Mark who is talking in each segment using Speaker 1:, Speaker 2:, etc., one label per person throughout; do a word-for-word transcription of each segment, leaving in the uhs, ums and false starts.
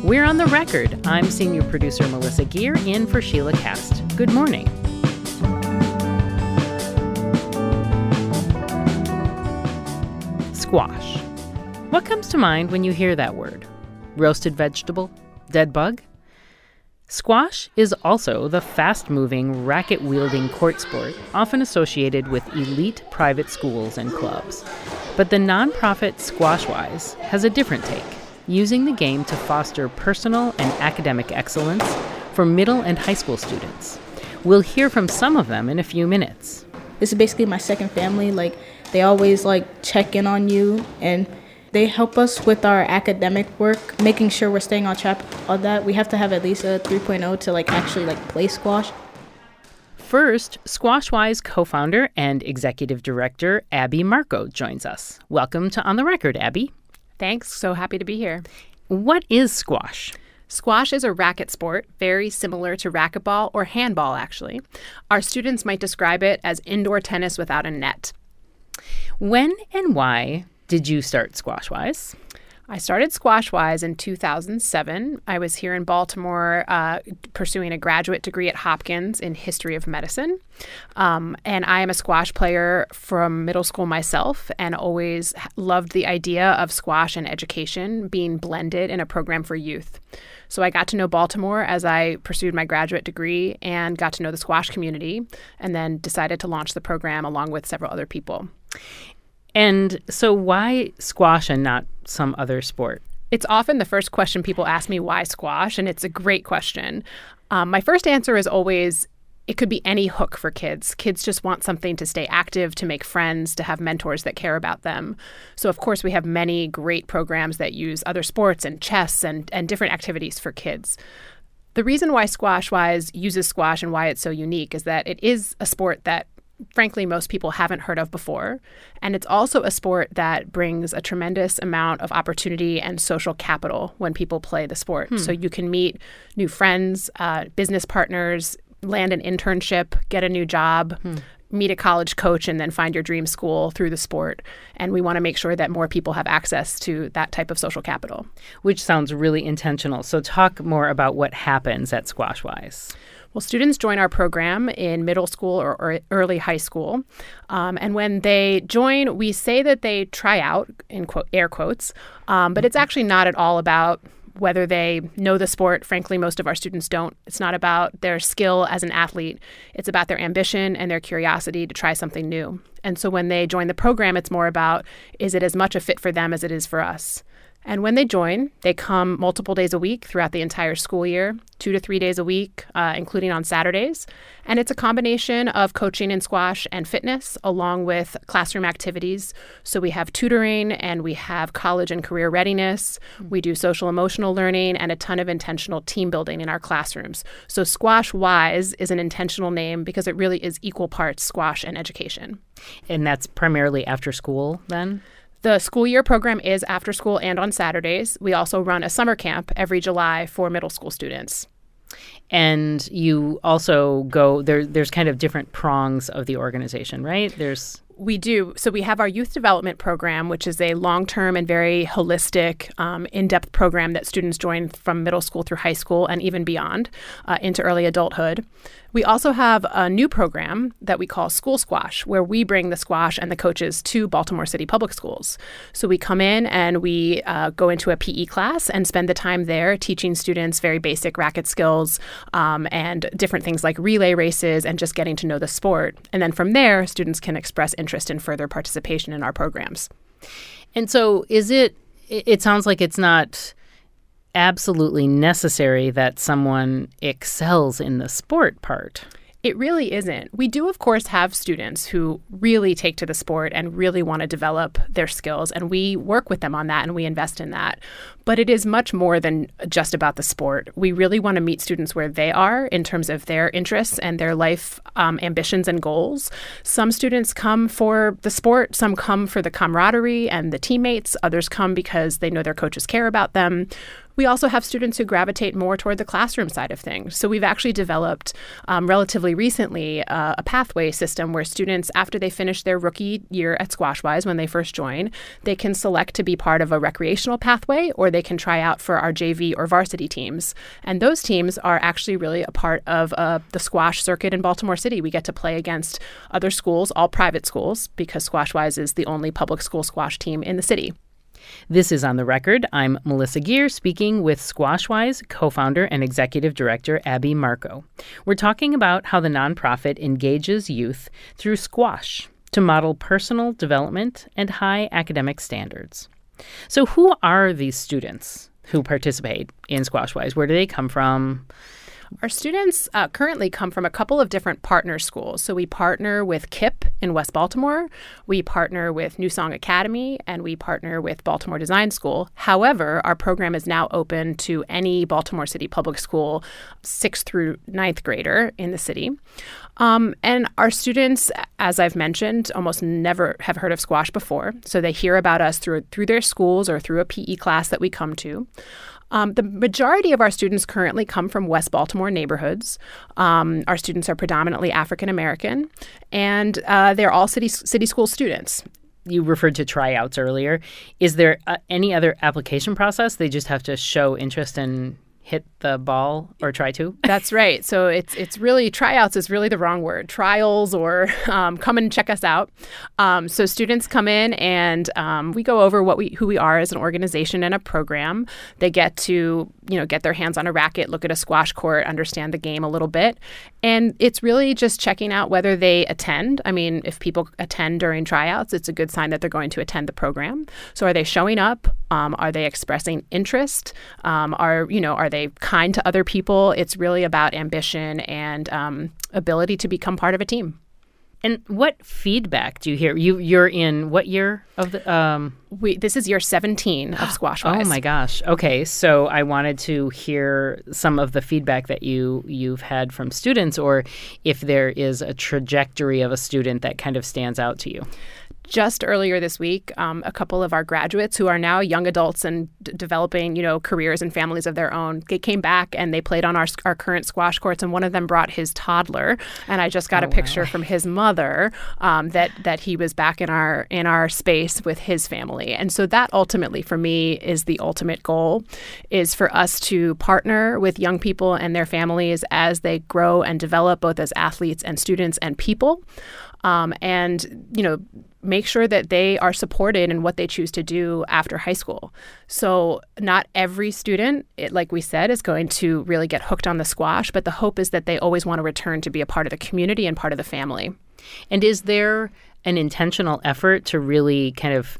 Speaker 1: We're on the record. I'm senior producer Melissa Geer in for Sheila Cast. Good morning. Squash. What comes to mind when you hear that word? Roasted vegetable? Dead bug? Squash is also the fast-moving, racket-wielding court sport often associated with elite private schools and clubs. But the nonprofit Squashwise has a different take, using the game to foster personal and academic excellence for middle and high school students. We'll hear from some of them in a few minutes.
Speaker 2: This is basically my second family. Like, they always, like, check in on you, and they help us with our academic work, making sure we're staying on track of that. We have to have at least a three point oh to, like, actually, like, play squash.
Speaker 1: First, Squashwise co-founder and executive director Abby Marco joins us. Welcome to On the Record, Abby.
Speaker 3: Thanks. So happy to be here.
Speaker 1: What is squash?
Speaker 3: Squash is a racket sport, very similar to racquetball or handball, actually. Our students might describe it as indoor tennis without a net.
Speaker 1: When and why did you start Squashwise?
Speaker 3: I started Squashwise in two thousand seven. I was here in Baltimore uh, pursuing a graduate degree at Hopkins in history of medicine. Um, and I am a squash player from middle school myself and always loved the idea of squash and education being blended in a program for youth. So I got to know Baltimore as I pursued my graduate degree and got to know the squash community, and then decided to launch the program along with several other people.
Speaker 1: And so why squash and not some other sport?
Speaker 3: It's often the first question people ask me, why squash? And it's a great question. Um, my first answer is always, it could be any hook for kids. Kids just want something to stay active, to make friends, to have mentors that care about them. So, of course, we have many great programs that use other sports and chess and, and different activities for kids. The reason why Squashwise uses squash and why it's so unique is that it is a sport that frankly, most people haven't heard of before. And it's also a sport that brings a tremendous amount of opportunity and social capital when people play the sport. Hmm. So you can meet new friends, uh, business partners, land an internship, get a new job, hmm. meet a college coach, and then find your dream school through the sport. And we want to make sure that more people have access to that type of social capital.
Speaker 1: Which sounds really intentional. So talk more about what happens at Squashwise.
Speaker 3: Well, students join our program in middle school or, or early high school. Um, and when they join, we say that they try out, in quote, air quotes, um, but it's actually not at all about whether they know the sport. Frankly, most of our students don't. It's not about their skill as an athlete. It's about their ambition and their curiosity to try something new. And so when they join the program, it's more about, is it as much a fit for them as it is for us? And when they join, they come multiple days a week throughout the entire school year, two to three days a week, uh, including on Saturdays. And it's a combination of coaching in squash and fitness, along with classroom activities. So we have tutoring and we have college and career readiness. We do social emotional learning and a ton of intentional team building in our classrooms. So Squashwise is an intentional name because it really is equal parts squash and education.
Speaker 1: And that's primarily after school then?
Speaker 3: The school year program is after school and on Saturdays. We also run a summer camp every July for middle school students.
Speaker 1: And you also go, there. there's kind of different prongs of the organization, right? There's
Speaker 3: We do. So we have our youth development program, which is a long-term and very holistic, um, in-depth program that students join from middle school through high school and even beyond uh, into early adulthood. We also have a new program that we call School Squash, where we bring the squash and the coaches to Baltimore City Public Schools. So we come in and we uh, go into a P E class and spend the time there teaching students very basic racket skills um, and different things like relay races and just getting to know the sport. And then from there, students can express interest in further participation in our programs.
Speaker 1: And so is it, it sounds like it's not absolutely necessary that someone excels in the sport part.
Speaker 3: It really isn't. We do, of course, have students who really take to the sport and really want to develop their skills, and we work with them on that and we invest in that. But it is much more than just about the sport. We really want to meet students where they are in terms of their interests and their life um, ambitions and goals. Some students come for the sport, some come for the camaraderie and the teammates, others come because they know their coaches care about them. We also have students who gravitate more toward the classroom side of things. So we've actually developed um, relatively recently uh, a pathway system where students, after they finish their rookie year at Squashwise, when they first join, they can select to be part of a recreational pathway, or they can try out for our J V or varsity teams. And those teams are actually really a part of uh, the squash circuit in Baltimore City. We get to play against other schools, all private schools, because Squashwise is the only public school squash team in the city.
Speaker 1: This is On the Record. I'm Melissa Geer, speaking with Squashwise co-founder and executive director Abby Marco. We're talking about how the nonprofit engages youth through squash to model personal development and high academic standards. So who are these students who participate in Squashwise? Where do they come from?
Speaker 3: Our students uh, currently come from a couple of different partner schools. So we partner with K I P in West Baltimore, we partner with New Song Academy, and we partner with Baltimore Design School. However, our program is now open to any Baltimore City public school sixth through ninth grader in the city. Um, and our students, as I've mentioned, almost never have heard of squash before. So they hear about us through through their schools or through a P E class that we come to. Um, the majority of our students currently come from West Baltimore neighborhoods. Um, our students are predominantly African American, and uh, they're all city city school students.
Speaker 1: You referred to tryouts earlier. Is there uh, any other application process? They just have to show interest and hit the ball or try to?
Speaker 3: That's right. So it's it's really, tryouts is really the wrong word. Trials or um, come and check us out. Um, so students come in and um, we go over what we who we are as an organization and a program. They get to, you know, get their hands on a racket, look at a squash court, understand the game a little bit. And it's really just checking out whether they attend. I mean, if people attend during tryouts, it's a good sign that they're going to attend the program. So are they showing up? Um, are they expressing interest? Um, are, you know, are they kind to other people? It's really about ambition and um, ability to become part of a team.
Speaker 1: And what feedback do you hear? You, you're in what year of the... Um...
Speaker 3: We, this is year seventeen of Squashwise.
Speaker 1: Oh, my gosh. Okay, so I wanted to hear some of the feedback that you, you've had from students, or if there is a trajectory of a student that kind of stands out to you.
Speaker 3: Just earlier this week, um, a couple of our graduates who are now young adults and d- developing, you know, careers and families of their own, they came back and they played on our our current squash courts, and one of them brought his toddler. And I just got oh, a picture wow. from his mother um, that that he was back in our in our space with his family. And so that ultimately, for me, is the ultimate goal, is for us to partner with young people and their families as they grow and develop, both as athletes and students and people. Um, and, you know, make sure that they are supported in what they choose to do after high school. So not every student, it, like we said, is going to really get hooked on the squash, but the hope is that they always want to return to be a part of the community and part of the family.
Speaker 1: And is there an intentional effort to really kind of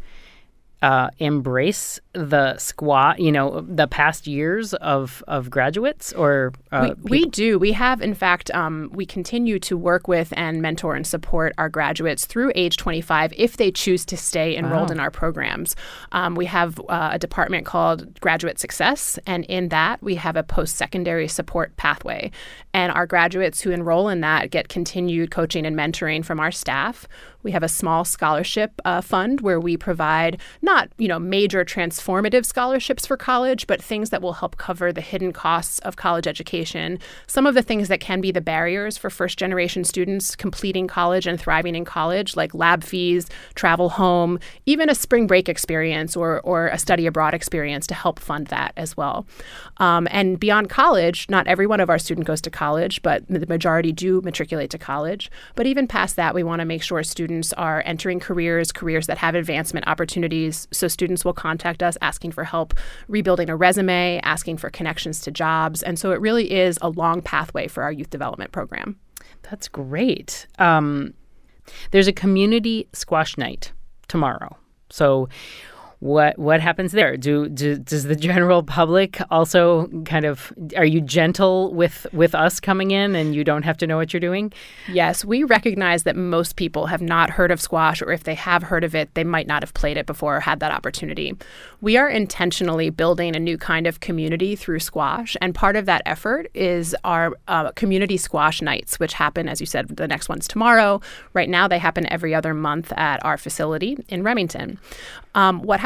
Speaker 1: uh, embrace the squash, you know, the past years of, of graduates or uh,
Speaker 3: we, we do. We have, in fact, um, we continue to work with and mentor and support our graduates through age twenty-five if they choose to stay enrolled wow. in our programs. Um, we have uh, a department called Graduate Success, and in that we have a post-secondary support pathway. And our graduates who enroll in that get continued coaching and mentoring from our staff. We have a small scholarship uh, fund where we provide not, you know, major transformative scholarships for college, but things that will help cover the hidden costs of college education. Some of the things that can be the barriers for first-generation students completing college and thriving in college, like lab fees, travel home, even a spring break experience or, or a study abroad experience to help fund that as well. Um, and beyond college, not every one of our students goes to college, but the majority do matriculate to college. But even past that, we want to make sure students are entering careers, careers that have advancement opportunities. So students will contact us asking for help rebuilding a resume, asking for connections to jobs. And so it really is a long pathway for our youth development program.
Speaker 1: That's great. Um, there's a community squash night tomorrow. So What what happens there? Do, do does the general public also kind of, are you gentle with with us coming in and you don't have to know what you're doing?
Speaker 3: Yes, we recognize that most people have not heard of squash, or if they have heard of it, they might not have played it before or had that opportunity. We are intentionally building a new kind of community through squash, and part of that effort is our uh, community squash nights, which happen, as you said, the next one's tomorrow. Right now, they happen every other month at our facility in Remington. Um, what happens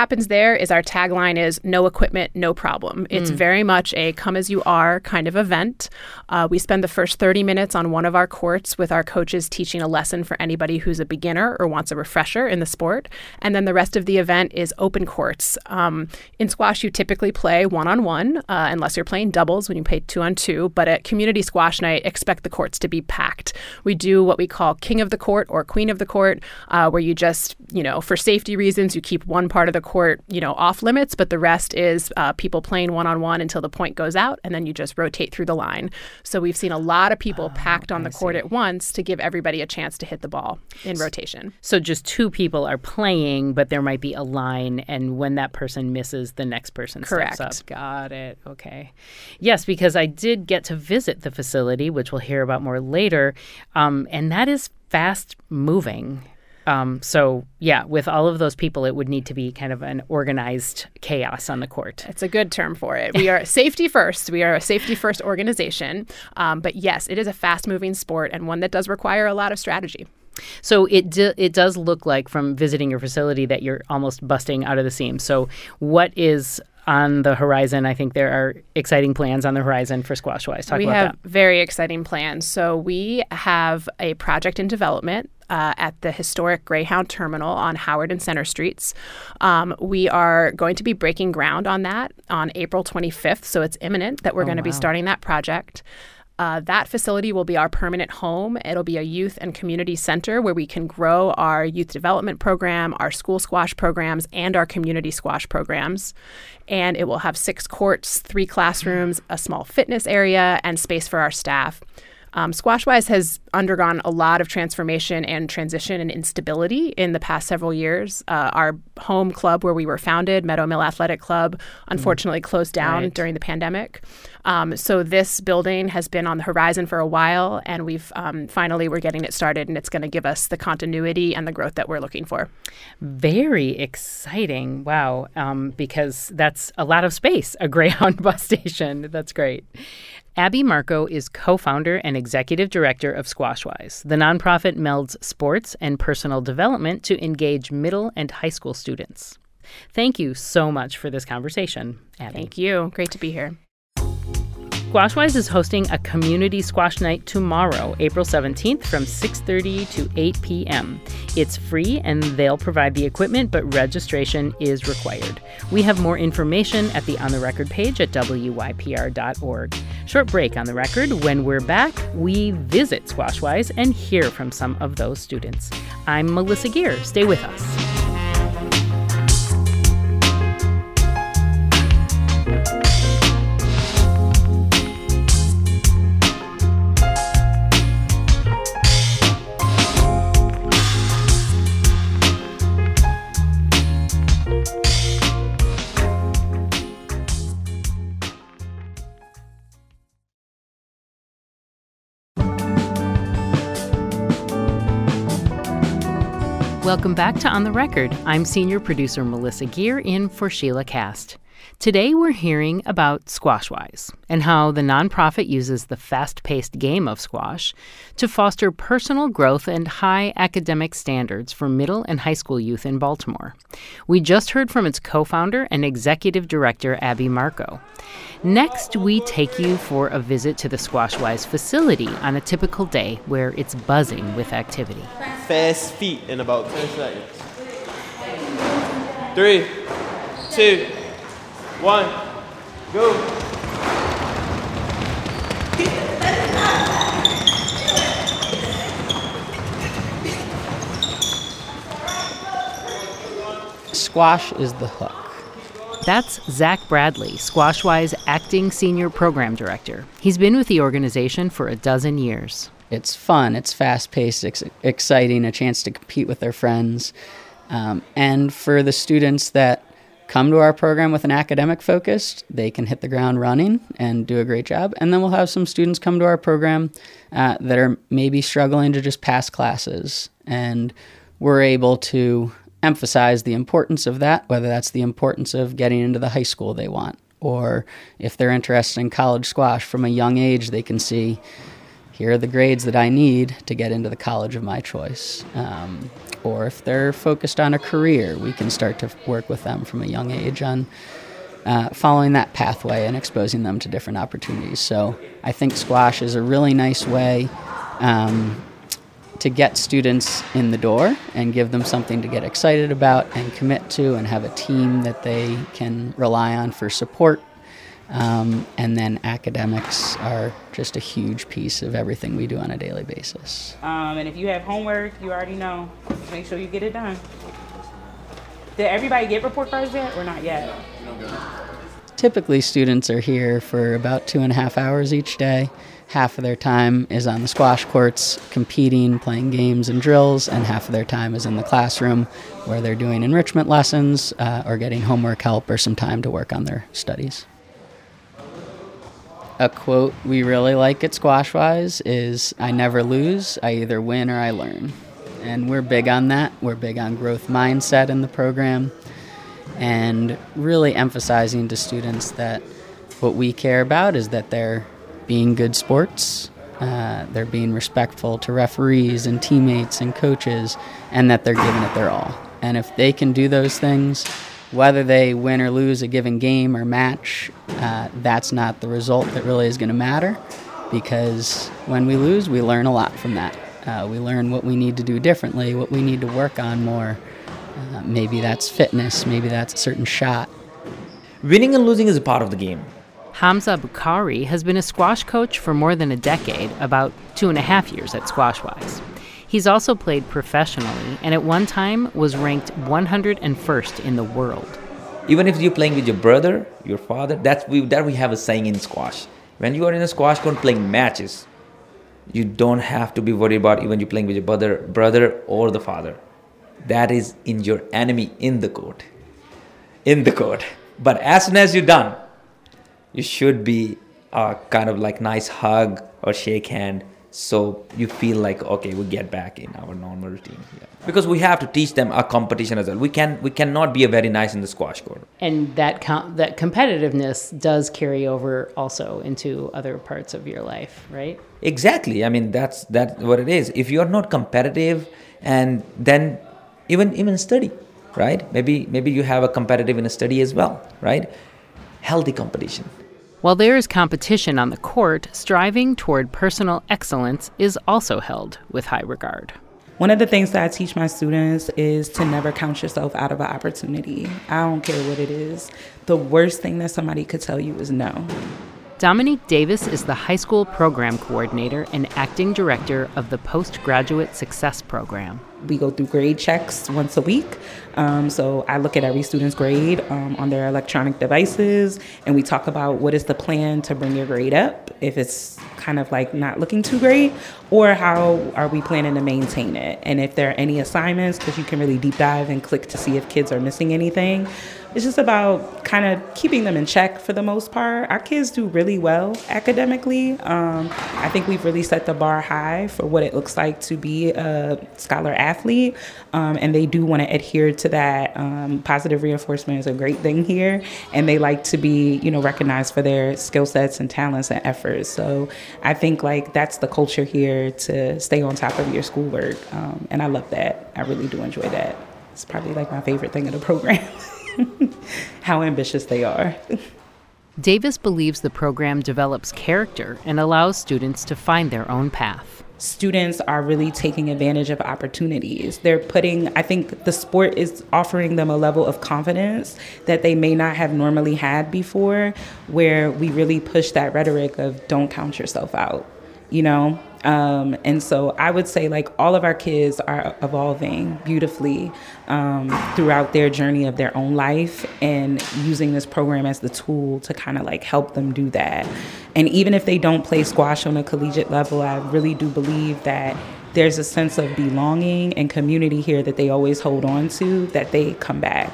Speaker 3: happens there is our tagline is no equipment, no problem. It's mm. very much a come as you are kind of event. Uh, we spend the first thirty minutes on one of our courts with our coaches teaching a lesson for anybody who's a beginner or wants a refresher in the sport. And then the rest of the event is open courts. Um, in squash, you typically play one-on-one, uh, unless you're playing doubles when you play two-on-two. But at community squash night, expect the courts to be packed. We do what we call king of the court or queen of the court, uh, where you just, you know, for safety reasons, you keep one part of the court, you know, off limits, but the rest is uh, people playing one-on-one until the point goes out, and then you just rotate through the line. So we've seen a lot of people oh, packed on the I court see. at once to give everybody a chance to hit the ball in rotation.
Speaker 1: So just two people are playing, but there might be a line, and when that person misses, the next person
Speaker 3: Correct.
Speaker 1: steps up. Got it. Okay. Yes, because I did get to visit the facility, which we'll hear about more later, um, and that is fast moving. Um, so, yeah, with all of those people, it would need to be kind of an organized chaos on the court.
Speaker 3: It's a good term for it. We are safety first. We are a safety first organization. Um, but yes, it is a fast moving sport and one that does require a lot of strategy.
Speaker 1: So it do, it does look like from visiting your facility that you're almost busting out of the seams. So what is on the horizon? I think there are exciting plans on the horizon for Squashwise. Talk
Speaker 3: we
Speaker 1: about
Speaker 3: have
Speaker 1: that.
Speaker 3: Very exciting plans. So we have a project in development Uh, at the historic Greyhound Terminal on Howard and Center Streets. Um, we are going to be breaking ground on that on April twenty-fifth, so it's imminent that we're oh, going to wow. be starting that project. Uh, that facility will be our permanent home. It'll be a youth and community center where we can grow our youth development program, our school squash programs, and our community squash programs. And it will have six courts, three classrooms, a small fitness area, and space for our staff. Um, Squashwise has undergone a lot of transformation and transition and instability in the past several years. Uh, our home club where we were founded, Meadow Mill Athletic Club, unfortunately mm. closed down right. during the pandemic. Um, so this building has been on the horizon for a while, and we've um, finally we're getting it started, and it's going to give us the continuity and the growth that we're looking for.
Speaker 1: Very exciting. Wow. Um, because that's a lot of space, a Greyhound bus station. That's great. Abby Marco is co-founder and executive director of Squashwise. The nonprofit melds sports and personal development to engage middle and high school students. Thank you so much for this conversation, Abby.
Speaker 3: Thank you. Great to be here.
Speaker 1: Squashwise is hosting a community squash night tomorrow, April seventeenth, from six thirty to eight p.m. It's free, and they'll provide the equipment, but registration is required. We have more information at the On the Record page at W Y P R dot org. Short break on the record. When we're back, we visit Squashwise and hear from some of those students. I'm Melissa Geer. Stay with us. Welcome back to On the Record. I'm senior producer Melissa Geer in for Sheila Cast. Today we're hearing about Squashwise and how the nonprofit uses the fast-paced game of squash to foster personal growth and high academic standards for middle and high school youth in Baltimore. We just heard from its co-founder and executive director, Abby Marco. Next, we take you for a visit to the Squashwise facility on a typical day where it's buzzing with activity.
Speaker 4: Fast feet in about ten seconds. Three, two, one, go.
Speaker 5: Squash is the hook.
Speaker 1: That's Zach Bradley, Squashwise acting senior program director. He's been with the organization for a dozen years.
Speaker 5: It's fun, it's fast-paced, it's exciting, a chance to compete with their friends. Um, and for the students that come to our program with an academic focus, they can hit the ground running and do a great job. And then we'll have some students come to our program uh, that are maybe struggling to just pass classes. And we're able to emphasize the importance of that, whether that's the importance of getting into the high school they want, or if they're interested in college squash from a young age, they can see, here are the grades that I need to get into the college of my choice. Um, or if they're focused on a career, we can start to work with them from a young age on uh, following that pathway and exposing them to different opportunities. So I think squash is a really nice way um, to get students in the door and give them something to get excited about and commit to, and have a team that they can rely on for support. Um, and then academics are just a huge piece of everything we do on a daily basis.
Speaker 6: Um, and if you have homework, you already know, make sure you get it done. Did everybody get report cards yet or not yet?
Speaker 5: Typically, students are here for about two and a half hours each day. Half of their time is on the squash courts, competing, playing games and drills, and half of their time is in the classroom where they're doing enrichment lessons uh, or getting homework help or some time to work on their studies. A quote we really like at Squashwise is, "I never lose, I either win or I learn." And we're big on that. We're big on growth mindset in the program, and really emphasizing to students that what we care about is that they're being good sports, uh, they're being respectful to referees and teammates and coaches, and that they're giving it their all. And if they can do those things, whether they win or lose a given game or match, uh, that's not the result that really is going to matter, because when we lose, we learn a lot from that. Uh, we learn what we need to do differently, what we need to work on more. Uh, maybe that's fitness, maybe that's a certain shot.
Speaker 7: Winning and losing is a part of the game.
Speaker 1: Hamza Bukhari has been a squash coach for more than a decade, about two and a half years at Squashwise. He's also played professionally, and at one time was ranked one hundred first in the world.
Speaker 7: Even if you're playing with your brother, your father, that's we, that we have a saying in squash. When you are in a squash court playing matches, you don't have to be worried about even you playing with your brother, brother or the father. That is in your enemy in the court. In the court. But as soon as you're done, you should be a kind of like nice hug or shake hand, so you feel like, okay, we get back in our normal routine. Yeah. Because we have to teach them a competition as well. We can we cannot be a very nice in the squash court.
Speaker 1: And that com- that competitiveness does carry over also into other parts of your life, right?
Speaker 7: Exactly. I mean, that's that's what it is. If you are not competitive, and then even even study, right? Maybe maybe you have a competitive in a study as well, right? Healthy competition.
Speaker 1: While there is competition on the court, striving toward personal excellence is also held with high regard.
Speaker 6: One of the things that I teach my students is to never count yourself out of an opportunity. I don't care what it is. The worst thing that somebody could tell you is no.
Speaker 1: Dominique Davis is the high school program coordinator and acting director of the Postgraduate Success Program.
Speaker 6: We go through grade checks once a week. Um, so I look at every student's grade um, on their electronic devices, and we talk about what is the plan to bring your grade up if it's kind of like not looking too great, or how are we planning to maintain it. And if there are any assignments, because you can really deep dive and click to see if kids are missing anything. It's just about kind of keeping them in check for the most part. Our kids do really well academically. Um, I think we've really set the bar high for what it looks like to be a scholar athlete, um, and they do want to adhere to that. Um, positive reinforcement is a great thing here, and they like to be, you know, recognized for their skill sets and talents and efforts. So I think like that's the culture here, to stay on top of your schoolwork, um, and I love that. I really do enjoy that. It's probably like my favorite thing of the program. How ambitious they are.
Speaker 1: Davis believes the program develops character and allows students to find their own path.
Speaker 6: Students are really taking advantage of opportunities. They're putting, I think the sport is offering them a level of confidence that they may not have normally had before, where we really push that rhetoric of don't count yourself out, you know? Um, and so I would say like all of our kids are evolving beautifully um, throughout their journey of their own life, and using this program as the tool to kind of like help them do that. And even if they don't play squash on a collegiate level, I really do believe that there's a sense of belonging and community here that they always hold on to, that they come back.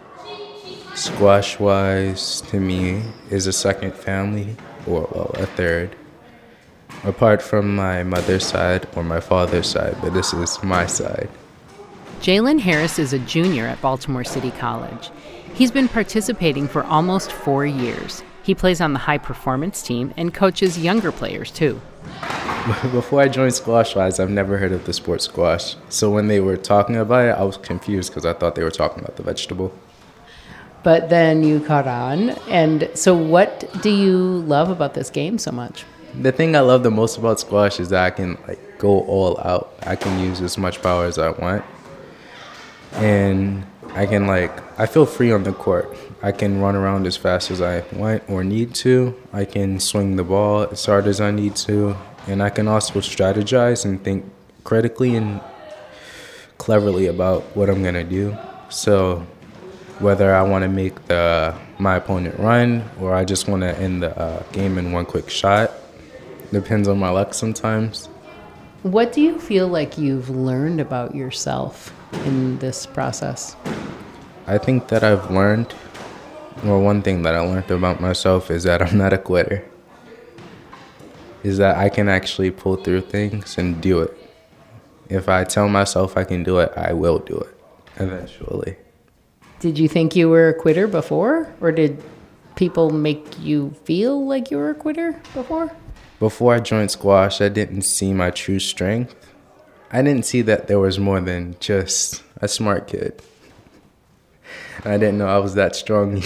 Speaker 8: Squashwise to me is a second family, or well, a third. Apart from my mother's side or my father's side, but this is my side.
Speaker 1: Jalen Harris is a junior at Baltimore City College. He's been participating for almost four years. He plays on the high performance team and coaches younger players too.
Speaker 8: Before I joined Squashwise, I've never heard of the sport squash. So when they were talking about it, I was confused because I thought they were talking about the vegetable.
Speaker 1: But then you caught on. And so what do you love about this game so much?
Speaker 8: The thing I love the most about squash is that I can like go all out. I can use as much power as I want. And I can like, I feel free on the court. I can run around as fast as I want or need to. I can swing the ball as hard as I need to. And I can also strategize and think critically and cleverly about what I'm gonna do. So whether I want to make the my opponent run or I just want to end the uh, game in one quick shot, depends on my luck sometimes.
Speaker 1: What do you feel like you've learned about yourself in this process?
Speaker 8: I think that I've learned, or one thing that I learned about myself is that I'm not a quitter. Is that I can actually pull through things and do it. If I tell myself I can do it, I will do it eventually.
Speaker 1: Did you think you were a quitter before? Or did people make you feel like you were a quitter before?
Speaker 8: Before I joined squash, I didn't see my true strength. I didn't see that there was more than just a smart kid. I didn't know I was that strong.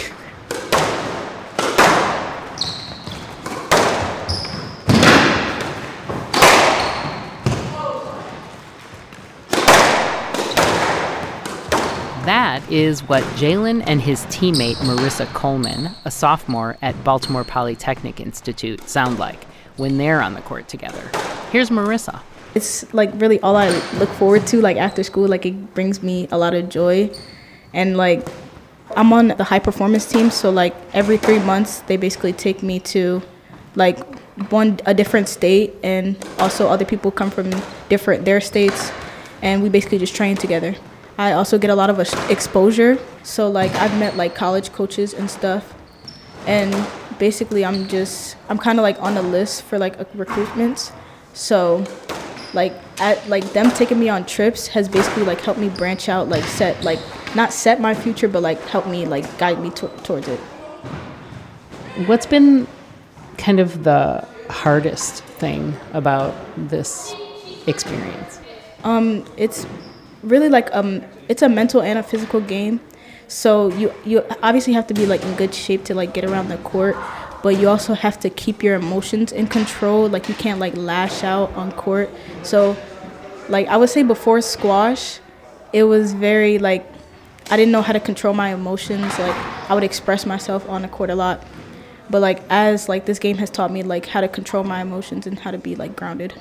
Speaker 1: That is what Jalen and his teammate Marissa Coleman, a sophomore at Baltimore Polytechnic Institute, sound like when they're on the court together. Here's Marissa.
Speaker 2: It's like really all I look forward to, like after school. Like it brings me a lot of joy. And like I'm on the high performance team, so like every three months they basically take me to like one a different state, and also other people come from different their states, and we basically just train together. I also get a lot of exposure, so like I've met like college coaches and stuff, and basically I'm just I'm kind of like on the list for like recruitments. So like at like them taking me on trips has basically like helped me branch out, like set like not set my future, but like help me like guide me to- towards it.
Speaker 1: What's been kind of the hardest thing about this experience?
Speaker 2: Um, it's really like um, it's a mental and a physical game. So you you obviously have to be like in good shape to like get around the court, but you also have to keep your emotions in control. Like you can't like lash out on court. So like I would say before squash, it was very like I didn't know how to control my emotions. Like I would express myself on the court a lot. But like as like this game has taught me like how to control my emotions and how to be like grounded.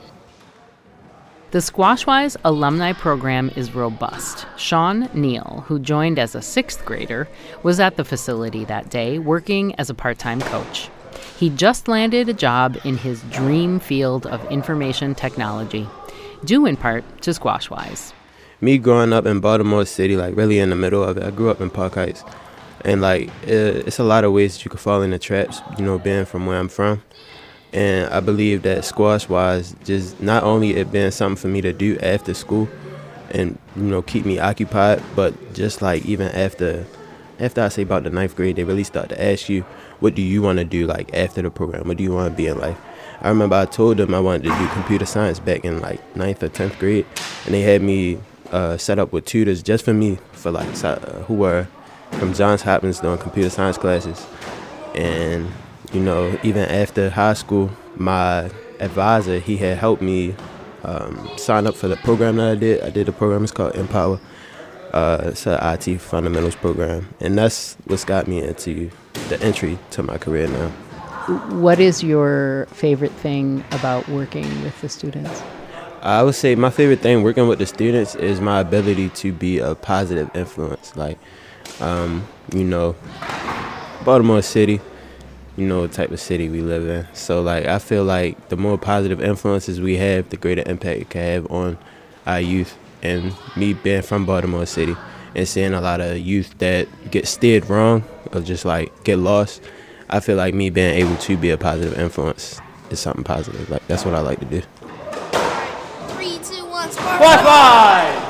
Speaker 1: The Squashwise alumni program is robust. Sean Neal, who joined as a sixth grader, was at the facility that day working as a part-time coach. He just landed a job in his dream field of information technology, due in part to Squashwise.
Speaker 4: Me growing up in Baltimore City, like really in the middle of it, I grew up in Park Heights. And like, it, it's a lot of ways that you could fall into traps, you know, being from where I'm from. And I believe that Squashwise, just not only it being something for me to do after school and, you know, keep me occupied, but just like even after, after I say about the ninth grade, they really start to ask you, what do you want to do like after the program? What do you want to be in life? I remember I told them I wanted to do computer science back in like ninth or tenth grade. And they had me uh, set up with tutors just for me, for like uh, who were from Johns Hopkins doing computer science classes. And you know, even after high school, my advisor, he had helped me um, sign up for the program that I did. I did a program, it's called Empower. Uh, it's an I T fundamentals program. And that's what's got me into the entry to my career now.
Speaker 1: What is your favorite thing about working with the students?
Speaker 4: I would say my favorite thing working with the students is my ability to be a positive influence. Like, um, you know, Baltimore City, you know what type of city we live in. So like I feel like the more positive influences we have, the greater impact it can have on our youth. And me being from Baltimore City and seeing a lot of youth that get steered wrong or just like get lost, I feel like me being able to be a positive influence is something positive. Like that's what I like to do.
Speaker 9: Three, two, one, spark!
Speaker 4: Squashwise!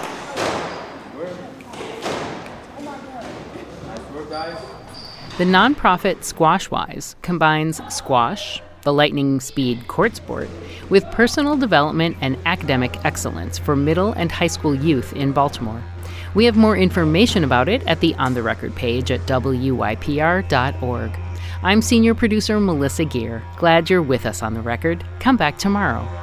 Speaker 1: The nonprofit Squashwise combines squash, the lightning speed court sport, with personal development and academic excellence for middle and high school youth in Baltimore. We have more information about it at the On the Record page at W Y P R dot org. I'm senior producer Melissa Gear. Glad you're with us on The Record. Come back tomorrow.